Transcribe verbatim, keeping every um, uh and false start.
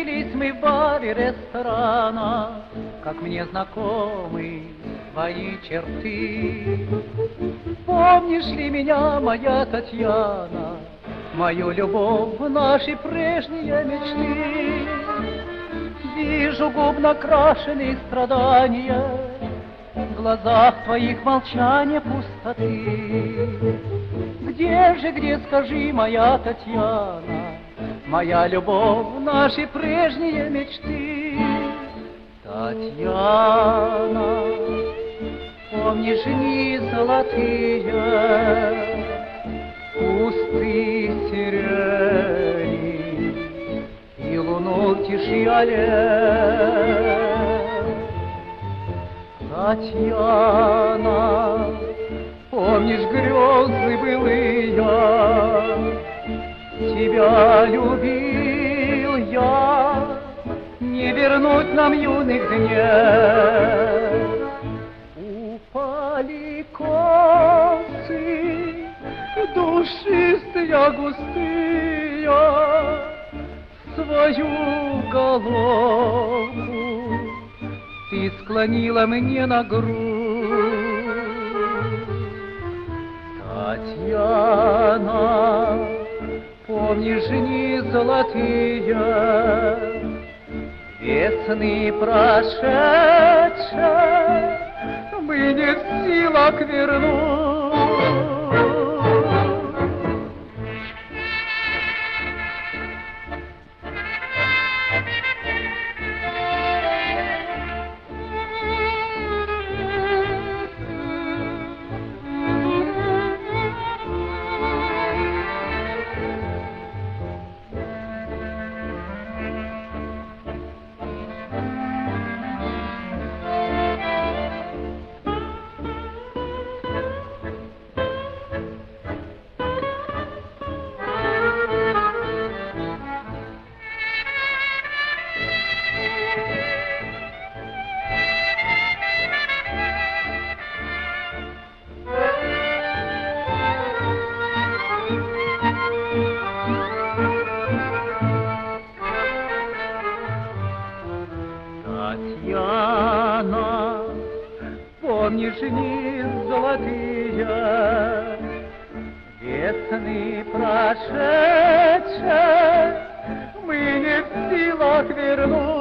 Встретились мы в баре ресторана, как мне знакомы твои черты. Помнишь ли меня, моя Татьяна, мою любовь, наши прежние мечты? Вижу губ накрашенные страдания, в глазах твоих молчания пустоты. Где же, где, скажи, моя Татьяна, моя любовь, наши прежние мечты? Татьяна, помнишь дни золотые, кусты сирени и луну в тиши аллея? Татьяна, помнишь грезы былые, тебя любил я, не вернуть нам юных дней. Упали косы, душистые, густые, свою головку ты склонила мне на грудь. Татьяна, помнишь дни золотые, весны прошедшие, мы не в силах вернуть. Татьяна, помнишь дни золотые, весны прошедшие, мы не в силах вернуть.